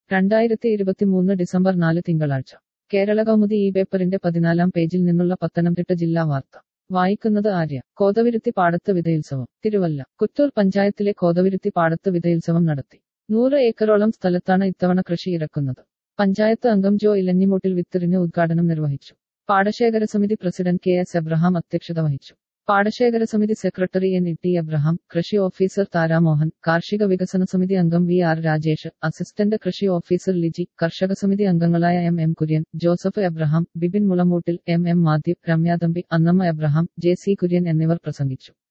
2023 December 4 തിങ്കളാഴ്ച കേരളകൗമുദി ഈ പേപ്പറിന്റെ 14-ാം പേജിൽ നിന്നുള്ള പത്തനംതിട്ട ജില്ലാ വാർത്ത വായിക്കുന്നത് ആര്യ. കോതവിരുത്തി പാടത്ത് വിതയുത്സവം. തിരുവല്ല. കുറ്റൂർ പഞ്ചായത്തിലെ കോതവിരുത്തി പാടത്ത് വിതയുത്സവം നടത്തി. 100 ഏക്കറോളം സ്ഥലത്താണ് ഇത്തവണ കൃഷി ഇറക്കുന്നത്. പഞ്ചായത്ത് അംഗം ജോ ഇലഞ്ഞിമൂട്ടിൽ വിത്തെറിഞ്ഞ് ഉദ്ഘാടനം നിർവഹിച്ചു. പാടശേഖര സമിതി പ്രസിഡന്റ് കെ എസ് എബ്രഹാം അധ്യക്ഷത വഹിച്ചു. പാടശേഖര സമിതി സെക്രട്ടറി എൻ ടി എബ്രഹാം, കൃഷി ഓഫീസർ താരാമോഹൻ, കാർഷിക വികസന സമിതി അംഗം വി ആർ രാജേഷ്, അസിസ്റ്റന്റ് കൃഷി ഓഫീസർ ലിജി, കർഷക സമിതി അംഗങ്ങളായ M Kurian, Joseph Abraham, Bibin Mulamoottil, M Mathew, Ramyathampi, Annamma Abraham, J C Kurian എന്നിവർ പ്രസംഗിച്ചു.